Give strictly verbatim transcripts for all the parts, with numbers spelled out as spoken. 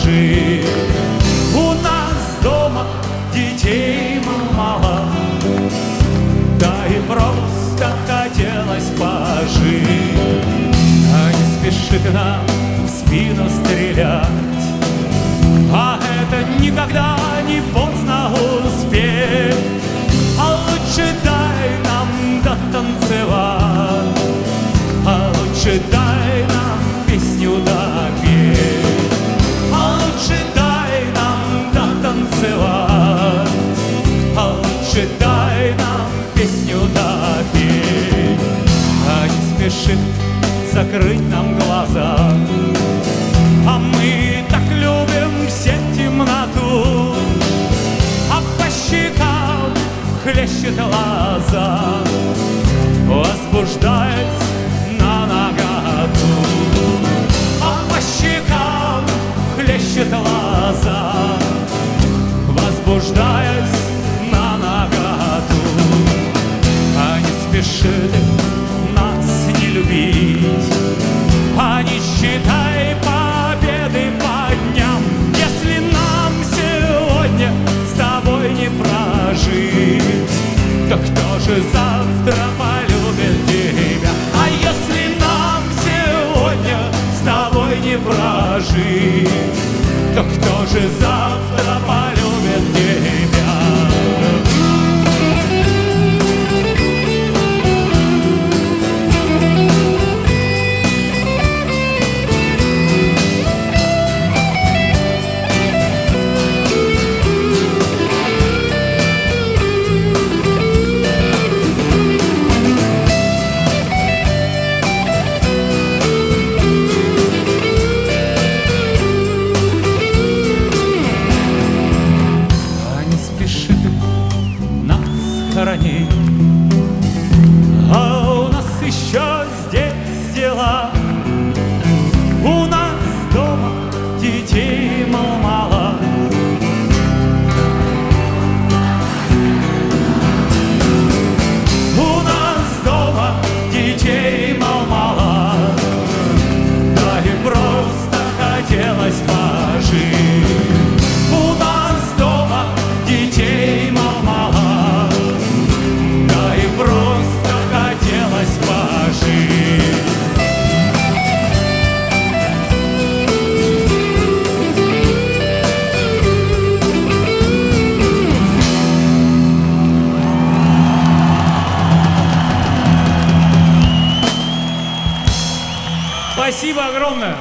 пожить. У нас дома детей мало, да и просто хотелось пожить. А не спешит нам в спину стрелять, а это никогда не поздно успеть. А лучше дай нам дотанцевать, а лучше дай нам песню допеть, а лучше дай нам дотанцевать, а лучше дай нам песню допеть. А не спешит закрыть нам глаза, а мы так любим все темноту, а по щекам хлещет лоза, возбуждаясь на наготу. А по щекам хлещет лоза, возбуждаясь на наготу. А не спешит нас не любить, а не считай победы по дням. Если нам сегодня с тобой не прожить, то кто же завтра полюбит тебя? А если нам сегодня с тобой не прожить, то кто же завтра полюбит тебя? А у нас еще здесь дела, у нас дома детей мало. У нас дома детей мало, да и просто хотелось пожить. У нас дома детей мало, да и просто хотелось пожить. Спасибо огромное.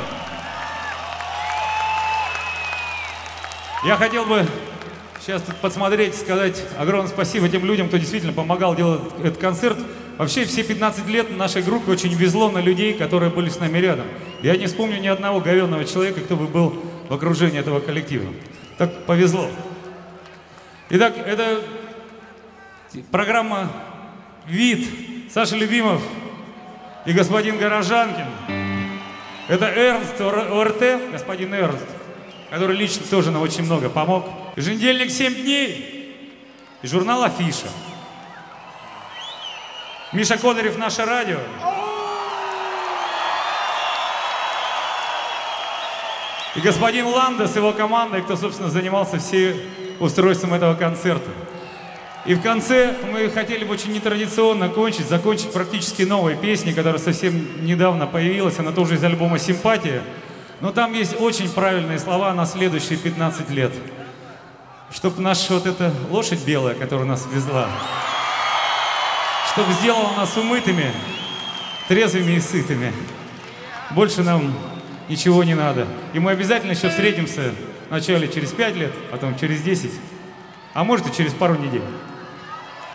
Я хотел бы сейчас тут подсмотреть, сказать огромное спасибо тем людям, кто действительно помогал делать этот концерт. Вообще все пятнадцать лет нашей группе очень везло на людей, которые были с нами рядом. Я не вспомню ни одного говенного человека, кто бы был в окружении этого коллектива. Так повезло. Итак, это программа «Вид», Саша Любимов и господин Горожанкин. Это Эрнст ОРТ, господин Эрнст, который лично тоже нам очень много помог. Еженедельник «семь дней» и журнал «Афиша». Миша Кодарев, «Наше радио». И господин Ланда с его командой, кто, собственно, занимался всем устройством этого концерта. И в конце мы хотели бы очень нетрадиционно кончить, закончить практически новой песней, которая совсем недавно появилась, она тоже из альбома «Симпатия». Но там есть очень правильные слова на следующие пятнадцать лет. Чтоб наша вот эта лошадь белая, которая нас везла, чтоб сделала нас умытыми, трезвыми и сытыми. Больше нам ничего не надо. И мы обязательно еще встретимся вначале через пять лет, потом через десять, а может и через пару недель.